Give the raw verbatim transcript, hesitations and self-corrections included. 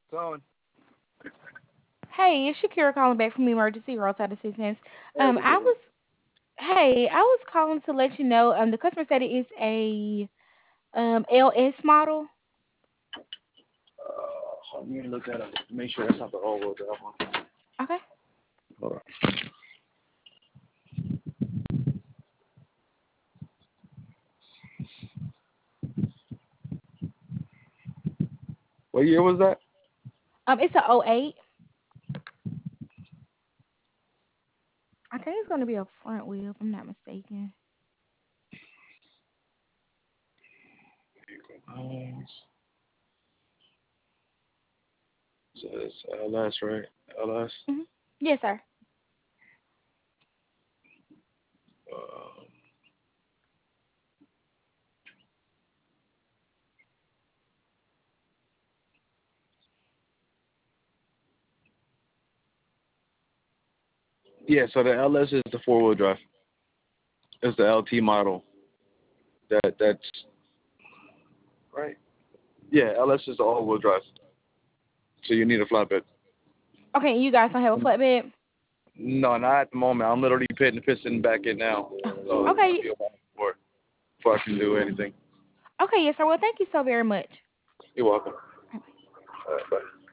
Going. Hey, it's Shakira calling back from Emergency Roadside Assistance. Hey, Um, what's I up? was hey, I was calling to let you know. Um, the customer said it is a um L S model. Uh, let me look at it. Make sure that's not the all-wheel drive one. Okay. Hold on. What year was that? Um, it's a oh 08. I think it's gonna be a front wheel, if I'm not mistaken. Um, so it's L S, right? L S. Hmm. Yes, sir. Um, yeah, so the L S is the four-wheel drive. It's the L T model. That that's right. Yeah, L S is the all-wheel drive. So you need a flatbed. Okay, you guys don't have a flatbed. No, not at the moment. I'm literally pitting piston back in now. So it's gonna Okay. be a while before before I can do anything. Okay, yes, sir. Well, thank you so very much. You're welcome. All right, bye.